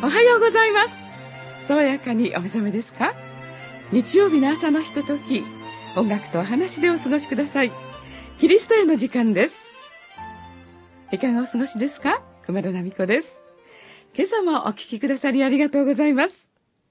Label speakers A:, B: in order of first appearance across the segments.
A: おはようございます。爽やかにお目覚めですか？日曜日の朝のひととき、音楽とお話でお過ごしください。キリストへの時間です。いかがお過ごしですか？熊田奈美子です。今朝もお聞きくださりありがとうございます。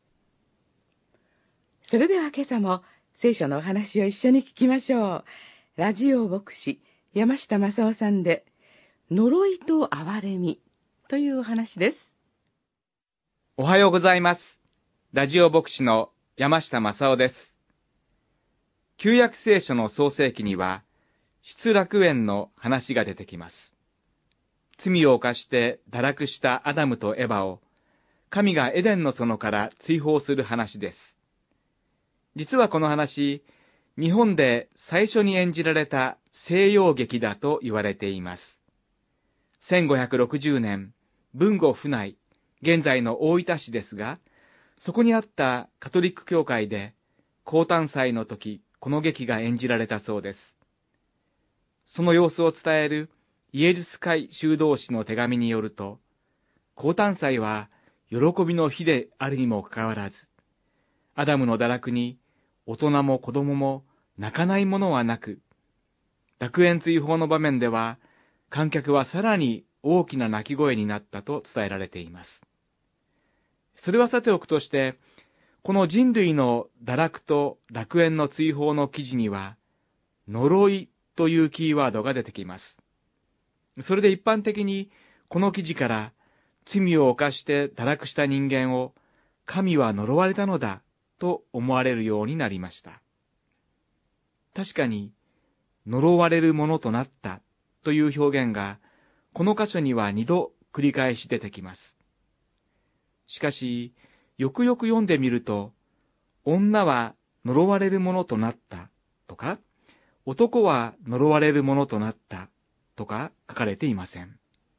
A: それでは今朝も聖書のお話を一緒に聞きましょう。ラジオ牧師山下正夫さんで、呪いと憐れみというお話です。
B: おはようございます。ラジオ牧師の山下正夫です。旧約聖書の創世記には、失楽園の話が出てきます。罪を犯して堕落したアダムとエバを、神がエデンの園から追放する話です。実はこの話、日本で最初に演じられた西洋劇だと言われています。1560年、豊後府内、現在の大分市ですが、そこにあったカトリック教会で、降誕祭の時、この劇が演じられたそうです。その様子を伝えるイエズス会修道士の手紙によると、降誕祭は喜びの日であるにもかかわらず、アダムの堕落に大人も子供も泣かないものはなく、楽園追放の場面では、観客はさらに大きな泣き声になったと伝えられています。それはさておくとして、この人類の堕落と楽園の追放の記事には、呪いというキーワードが出てきます。それで一般的にこの記事から罪を犯して堕落した人間を神は呪われたのだと思われるようになりました。確かに呪われるものとなったという表現がこの箇所には2度繰り返し出てきます。しかしよくよく読んでみると、女は呪われるものとなったとか、男は呪われるものとなったとか書かれていません。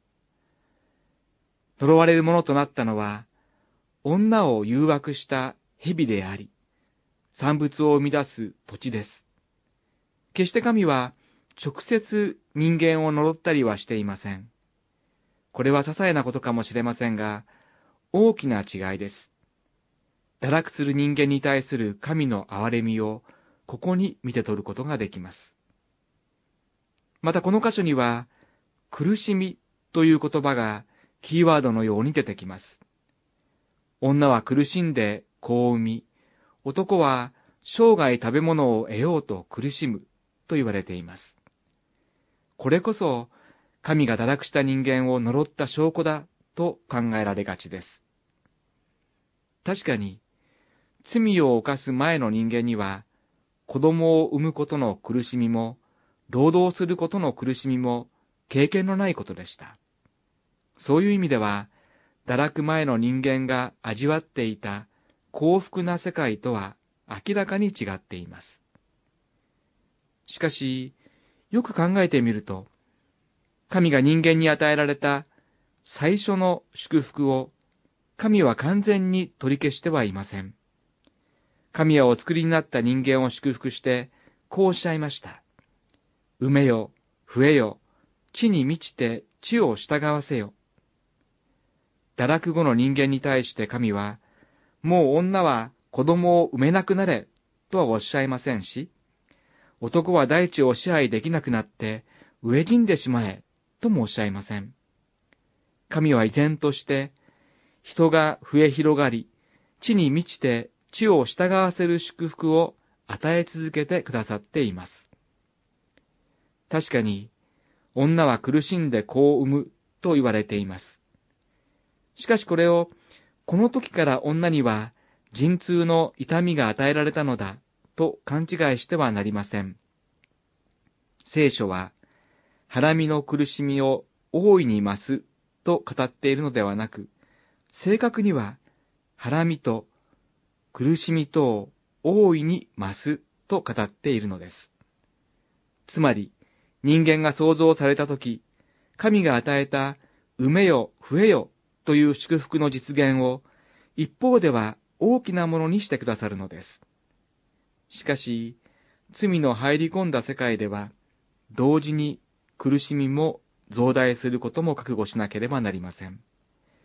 B: 呪われるものとなったのは、女を誘惑した蛇であり、産物を生み出す土地です。決して神は直接人間を呪ったりはしていません。これは些細なことかもしれませんが、大きな違いです。堕落する人間に対する神の憐れみを、ここに見て取ることができます。またこの箇所には、苦しみという言葉がキーワードのように出てきます。女は苦しんで子を産み、男は生涯食べ物を得ようと苦しむと言われています。これこそ、神が堕落した人間を呪った証拠だと考えられがちです。確かに、罪を犯す前の人間には、子供を産むことの苦しみも、労働することの苦しみも、経験のないことでした。そういう意味では、堕落前の人間が味わっていた幸福な世界とは明らかに違っています。しかし、よく考えてみると、神が人間に与えられた最初の祝福を、神は完全に取り消してはいません。神はお作りになった人間を祝福して、こうおっしゃいました。産めよ、増えよ、地に満ちて地を従わせよ。堕落後の人間に対して神は、もう女は子供を産めなくなれ、とはおっしゃいませんし、男は大地を支配できなくなって、飢え死んでしまえ、ともおっしゃいません。神は依然として、人が増え広がり、地に満ちて地を従わせる祝福を与え続けてくださっています。確かに、女は苦しんで子を産むと言われています。しかしこれを、この時から女には陣痛の痛みが与えられたのだと勘違いしてはなりません。聖書は、はらみの苦しみを大いに増すと語っているのではなく、正確には、はらみと苦しみとを大いに増すと語っているのです。つまり、人間が創造されたとき、神が与えた産めよ、増えよという祝福の実現を、一方では大きなものにしてくださるのです。しかし、罪の入り込んだ世界では、同時に苦しみも増大することも覚悟しなければなりません。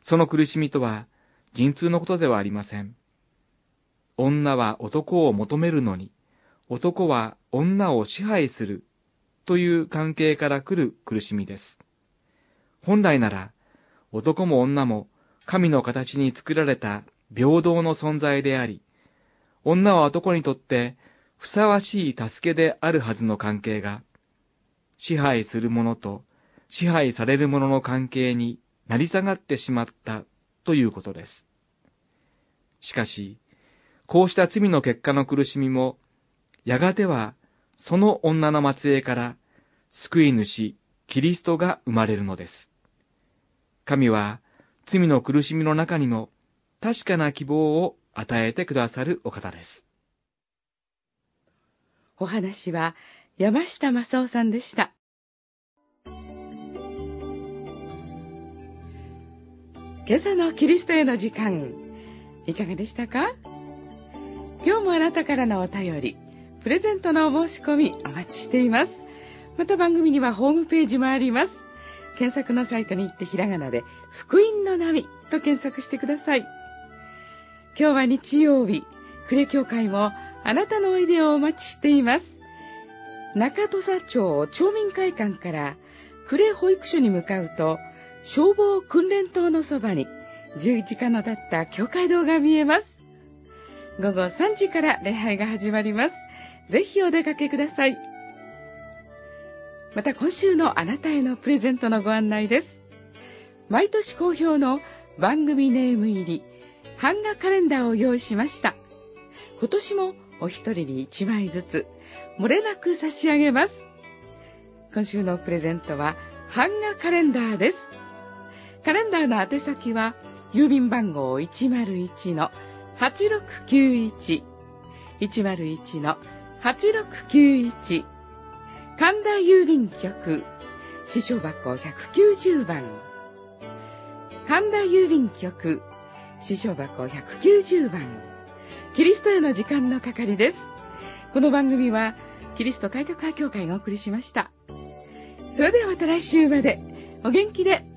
B: その苦しみとは陣痛のことではありません。女は男を求めるのに、男は女を支配するという関係から来る苦しみです。本来なら、男も女も神の形に作られた平等の存在であり、女は男にとってふさわしい助けであるはずの関係が、支配する者と支配される者の関係に成り下がってしまったということです。しかし、こうした罪の結果の苦しみも、やがてはその女の末裔から救い主キリストが生まれるのです。神は罪の苦しみの中にも確かな希望を与えてくださるお方です。
A: お話は山下正夫さんでした。今朝のキリストへの時間、いかがでしたか？今日もあなたからのお便り、プレゼントのお申し込みお待ちしています。また番組にはホームページもあります。検索のサイトに行ってひらがなで福音の波と検索してください。今日は日曜日、呉教会もあなたのおいでをお待ちしています。中土佐町町民会館から呉保育所に向かうと、消防訓練棟のそばに十字架の立った教会堂が見えます。午後3時から礼拝が始まります。ぜひお出かけください。また今週のあなたへのプレゼントのご案内です。毎年好評の番組ネーム入り版画カレンダーを用意しました。今年もお一人に1枚ずつ漏れなく差し上げます。今週のプレゼントは版画カレンダーです。カレンダーの宛先は郵便番号 101-8691 101-8691、神田郵便局支所箱190番、神田郵便局支所箱190番、キリストへの時間の係です。この番組はキリスト開拓派教会がお送りしました。それではまた来週までお元気で